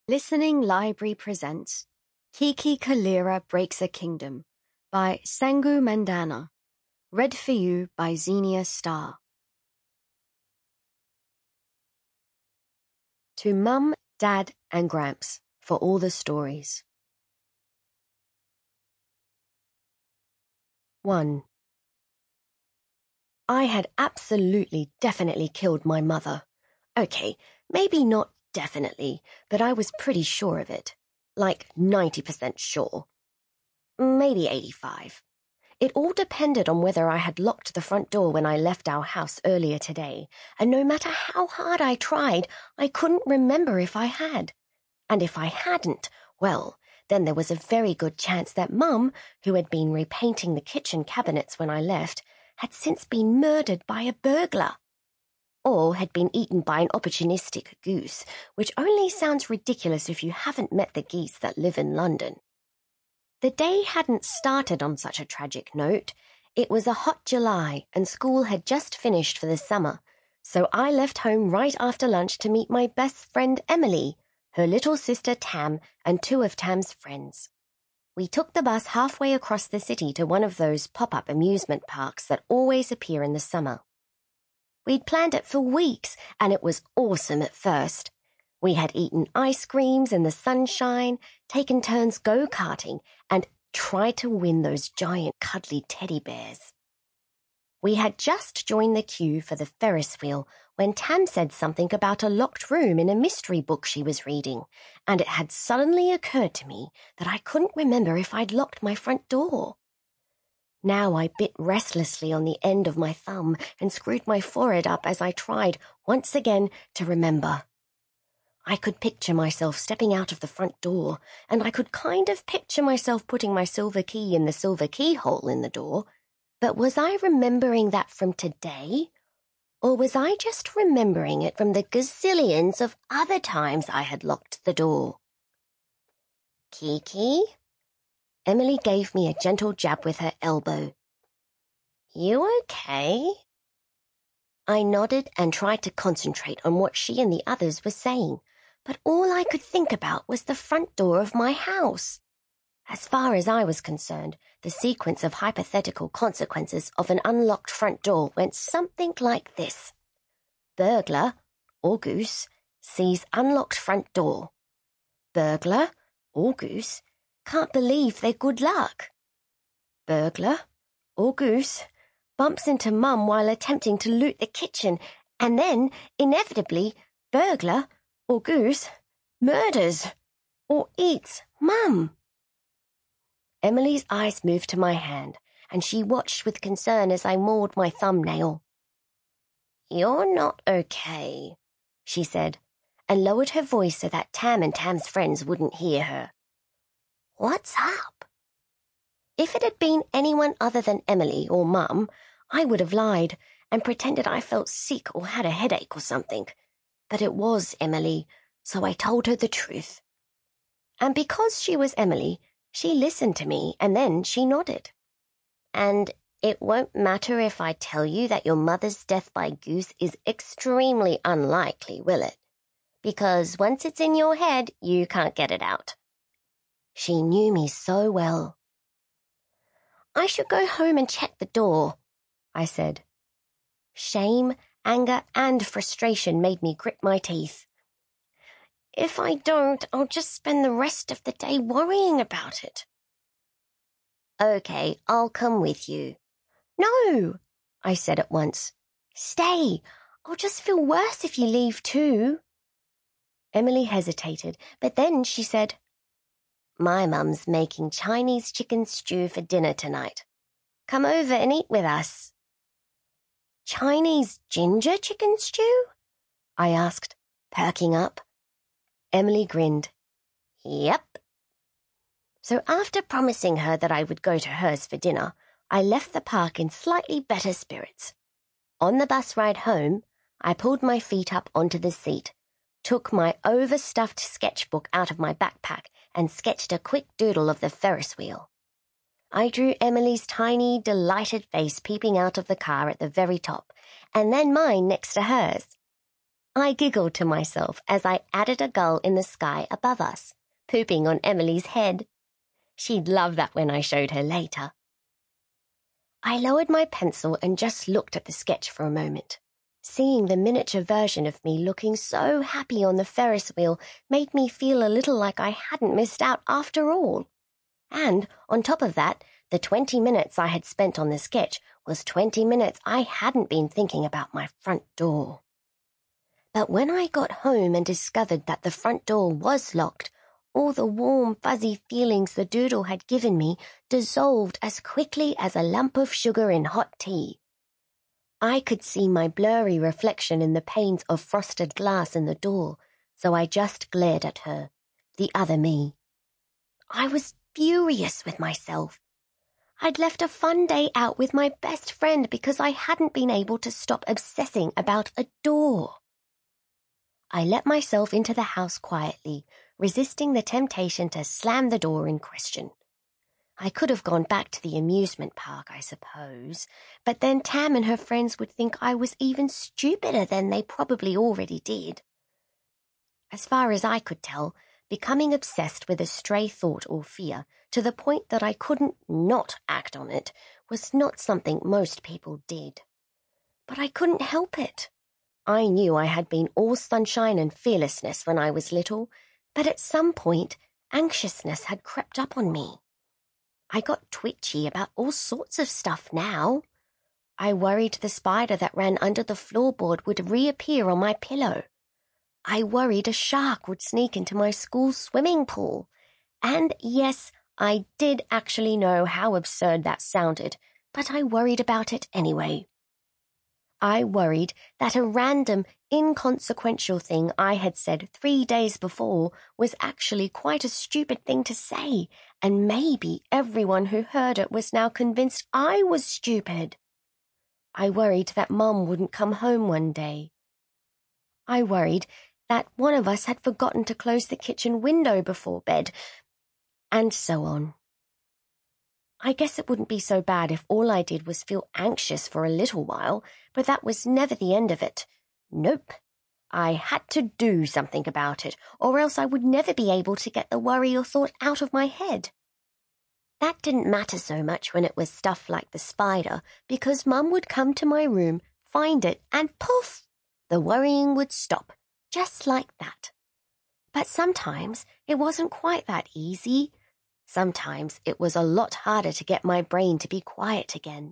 Listening Library presents Kiki Kalira Breaks a Kingdom by Sengu Mandana. Read for you by Xenia Star. To Mum, Dad, and Gramps for all the stories. 1. I had absolutely definitely killed my mother. Okay, maybe not definitely, but I was pretty sure of it. Like 90% sure. Maybe 85. It all depended on whether I had locked the front door when I left our house earlier today, and no matter how hard I tried, I couldn't remember if I had. And if I hadn't, well, then there was a very good chance that Mum, who had been repainting the kitchen cabinets when I left, had since been murdered by a burglar. Or had been eaten by an opportunistic goose, which only sounds ridiculous if you haven't met the geese that live in London. The day hadn't started on such a tragic note. It was a hot July and school had just finished for the summer, so I left home right after lunch to meet my best friend Emily, her little sister Tam, and two of Tam's friends. We took the bus halfway across the city to one of those pop-up amusement parks that always appear in the summer. We'd planned it for weeks, and it was awesome at first. We had eaten ice creams in the sunshine, taken turns go-karting, and tried to win those giant cuddly teddy bears. We had just joined the queue for the Ferris wheel when Tam said something about a locked room in a mystery book she was reading, and it had suddenly occurred to me that I couldn't remember if I'd locked my front door. Now I bit restlessly on the end of my thumb and screwed my forehead up as I tried, once again, to remember. I could picture myself stepping out of the front door, and I could kind of picture myself putting my silver key in the silver keyhole in the door. But was I remembering that from today? Or was I just remembering it from the gazillions of other times I had locked the door? Kiki? Emily gave me a gentle jab with her elbow. You okay? I nodded and tried to concentrate on what she and the others were saying, but all I could think about was the front door of my house. As far as I was concerned, the sequence of hypothetical consequences of an unlocked front door went something like this. Burglar, or goose, sees unlocked front door. Burglar, or goose, can't believe their good luck. Burglar, or goose, bumps into Mum while attempting to loot the kitchen, and then, inevitably, burglar, or goose, murders, or eats Mum. Emily's eyes moved to my hand, and she watched with concern as I mauled my thumbnail. You're not okay, she said, and lowered her voice so that Tam and Tam's friends wouldn't hear her. What's up? If it had been anyone other than Emily or Mum, I would have lied and pretended I felt sick or had a headache or something. But it was Emily, so I told her the truth. And because she was Emily, she listened to me and then she nodded. And it won't matter if I tell you that your mother's death by goose is extremely unlikely, will it? Because once it's in your head, you can't get it out. She knew me so well. I should go home and check the door, I said. Shame, anger, and frustration made me grit my teeth. If I don't, I'll just spend the rest of the day worrying about it. Okay, I'll come with you. No, I said at once. Stay. I'll just feel worse if you leave too. Emily hesitated, but then she said, My mum's making Chinese chicken stew for dinner tonight. Come over and eat with us. Chinese ginger chicken stew? I asked, perking up. Emily grinned. Yep. So after promising her that I would go to hers for dinner, I left the park in slightly better spirits. On the bus ride home, I pulled my feet up onto the seat, took my overstuffed sketchbook out of my backpack, and sketched a quick doodle of the Ferris wheel. I drew Emily's tiny, delighted face peeping out of the car at the very top, and then mine next to hers. I giggled to myself as I added a gull in the sky above us, pooping on Emily's head. She'd love that when I showed her later. I lowered my pencil and just looked at the sketch for a moment. Seeing the miniature version of me looking so happy on the Ferris wheel made me feel a little like I hadn't missed out after all. And, on top of that, the 20 minutes I had spent on the sketch was 20 minutes I hadn't been thinking about my front door. But when I got home and discovered that the front door was locked, all the warm, fuzzy feelings the doodle had given me dissolved as quickly as a lump of sugar in hot tea. I could see my blurry reflection in the panes of frosted glass in the door, so I just glared at her, the other me. I was furious with myself. I'd left a fun day out with my best friend because I hadn't been able to stop obsessing about a door. I let myself into the house quietly, resisting the temptation to slam the door in question. I could have gone back to the amusement park, I suppose, but then Tam and her friends would think I was even stupider than they probably already did. As far as I could tell, becoming obsessed with a stray thought or fear to the point that I couldn't not act on it was not something most people did. But I couldn't help it. I knew I had been all sunshine and fearlessness when I was little, but at some point, anxiousness had crept up on me. I got twitchy about all sorts of stuff now. I worried the spider that ran under the floorboard would reappear on my pillow. I worried a shark would sneak into my school swimming pool. And yes, I did actually know how absurd that sounded, but I worried about it anyway. I worried that a random, inconsequential thing I had said 3 days before was actually quite a stupid thing to say, and maybe everyone who heard it was now convinced I was stupid. I worried that Mum wouldn't come home one day. I worried that one of us had forgotten to close the kitchen window before bed, and so on. I guess it wouldn't be so bad if all I did was feel anxious for a little while, but that was never the end of it. Nope. I had to do something about it, or else I would never be able to get the worry or thought out of my head. That didn't matter so much when it was stuff like the spider, because Mum would come to my room, find it, and poof! The worrying would stop, just like that. But sometimes it wasn't quite that easy. Sometimes it was a lot harder to get my brain to be quiet again.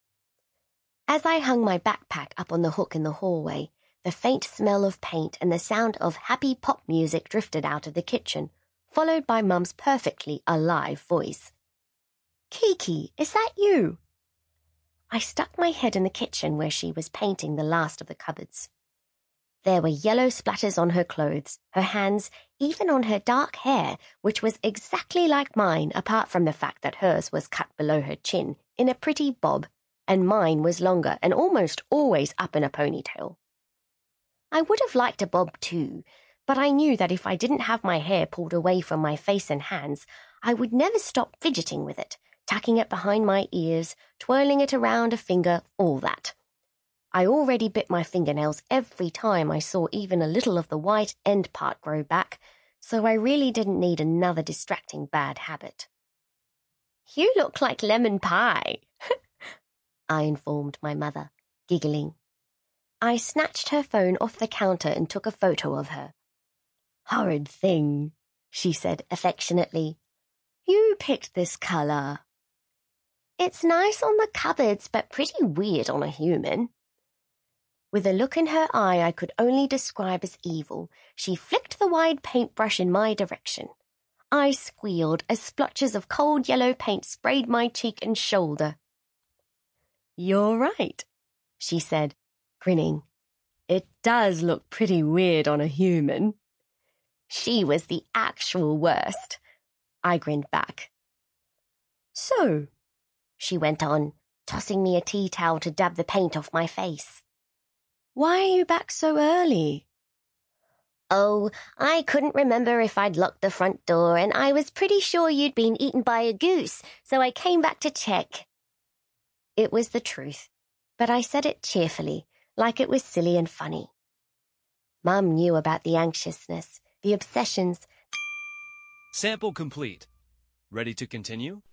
As I hung my backpack up on the hook in the hallway, the faint smell of paint and the sound of happy pop music drifted out of the kitchen, followed by Mum's perfectly alive voice. "Kiki, is that you?" I stuck my head in the kitchen where she was painting the last of the cupboards. There were yellow splatters on her clothes, her hands, even on her dark hair, which was exactly like mine apart from the fact that hers was cut below her chin in a pretty bob, and mine was longer and almost always up in a ponytail. I would have liked a bob too, but I knew that if I didn't have my hair pulled away from my face and hands, I would never stop fidgeting with it, tucking it behind my ears, twirling it around a finger, all that. I already bit my fingernails every time I saw even a little of the white end part grow back, so I really didn't need another distracting bad habit. "You look like lemon pie," I informed my mother, giggling. I snatched her phone off the counter and took a photo of her. "Horrid thing," she said affectionately. "You picked this color." "It's nice on the cupboards, but pretty weird on a human." With a look in her eye I could only describe as evil, she flicked the wide paintbrush in my direction. I squealed as splotches of cold yellow paint sprayed my cheek and shoulder. "You're right," she said, grinning. "It does look pretty weird on a human." She was the actual worst. I grinned back. "So," she went on, tossing me a tea towel to dab the paint off my face, "why are you back so early?" "Oh, I couldn't remember if I'd locked the front door, and I was pretty sure you'd been eaten by a goose, so I came back to check." It was the truth, but I said it cheerfully, like it was silly and funny. Mum knew about the anxiousness, the obsessions. Sample complete. Ready to continue?